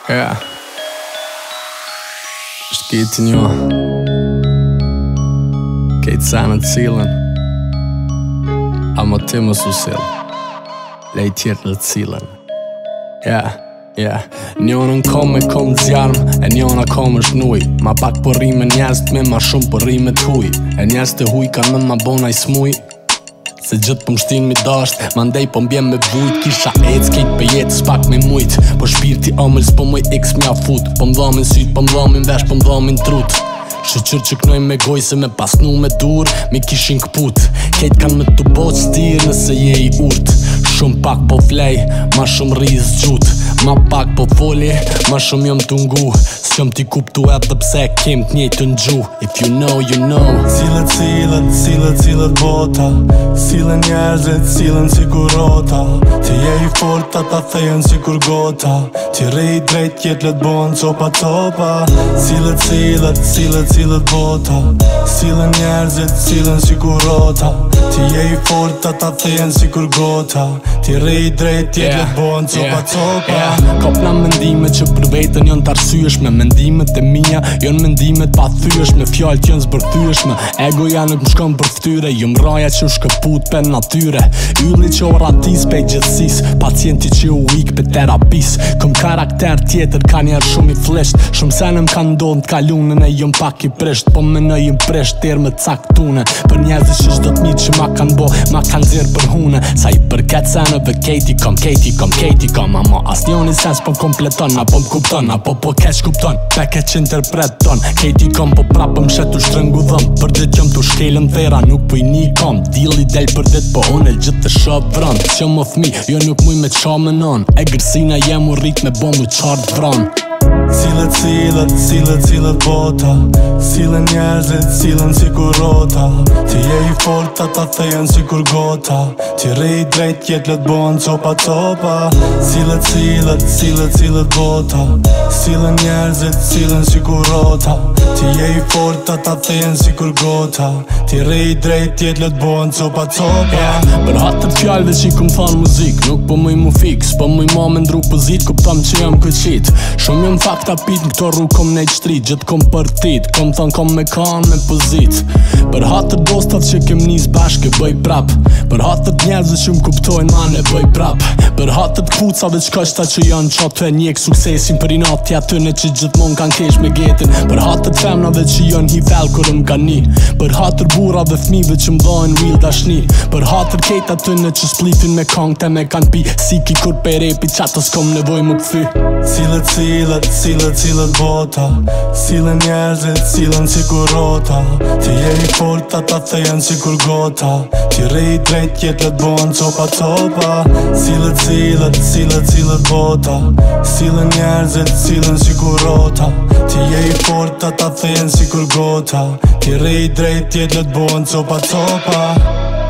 Ja. Shkitin jo Kejt sanët cilën Ama ti më susil Lej tjetë në cilën Njënën kom e kom zjarm E njëna kom është nuj Ma pak për rime njerës me ma shumë për rime t'huj E njerës të huj ka në ma bona i smuj Se gjithë për mështin mi dasht Ma ndej po mbjem me vujt Kisha ec kejt për jetë s'pak me mujt Po shpirti ëmël s'po muj x mja fut Po mdhamin syt, po mdhamin vesh, po mdhamin trut Shëqyr që knoj me goj se me pasnu me dur Mi kishin këput Kejt kan me të boq stir nëse je i urt Shumë pak po flej, ma shumë riz gjut Ma pak po foli, ma shumë jom t'ungu S'jom t'i kuptu edhe pse kem t'njejtë n'gju If you know, you know Cilët bota Cilën njerëzit, cilën si kur rota Ti je i fort, ata thejen si kur gota Ti rej drejt jet let bon copa Cilët bota Cilën njerëzit, cilën si kur rota Ti je i fort, ata thejen si kur gota Ti rej drejt jet let bon copa Kopna mendime që për vetën jon t'arsyeshme Mendimet e mija jon mendimet pa thyeshme Fjallët jon zbërthyeshme Egoja nuk më shkon për ftyre Jom raja që u shkëput për natyre Ylli që o ratis pe gjithësis Pacienti që u ik për terapis Këm karakter tjetër ka njerë shumë i flesht Shumë senëm ka ndodhën t'kalunën E jom pak i presht Po menoj im presht terë me caktune Për njerëzit që shdo t'mit që ma kanë bo Ma kanë zirë për hune Sa i përket senëve kejti kom Ama as njoni sens po kompleton Apo m'kupton, apo po keq kupton Peke që interpreton Kejti kom po prapë më shetu shtrëngu dhëm Për dit jom t'u shkelën thera Nuk po i një kom Dili del për dit po unë e gjithë të shëvran Që më fmi, jo nuk muj me qa menon E gërsina jem u rrit me bo mu qartë vran Cilët bota Cilën njerëzit, cilën si kur rota Ti je i fort, ata thejen si kur gota Ti rej drejt jet let bon copa Cilët bota Cilën njerëzit, cilën si kur rota Ti je i fort, ata thejen si kur gota Ti rej drejt jet let bon copa Për hatër fjallëve që i kum than muzik Nuk po muj mu fix, po muj ma me ndru pozit Kuptam që jam këqit Shumë jom fakta pit në këto rrug kom nejt shtrit Gjithë kom përtit, kom thon kom me kan me pozit Për hatër dostat që kem nis bashke bëj prap Për hatër njerëzve që m'kuptojnë mane bëj prap Për hatër t'kucave qkashta që janë qatë e njek suksesin Për i nati atyne që gjithmon kanë kesh me getin Për hatër femnave që janë hifel kur m'gani Për hatër burave fmive që m'dojnë real dashni Për hatër kejt atyne që splitin me kong te me kanë pi Siki kur pe repi qatës kom nevoj më këthy Cilët bota Cilën njerëzit, cilën si kur rota Ti je i fort, ata thejen si kur gota Ti rej drejt jet let bon copa Cilët bota Cilën njerëzit, cilën si kur rota Ti je i fort, ata thejen si kur gota Ti rej drejt jet let bon copa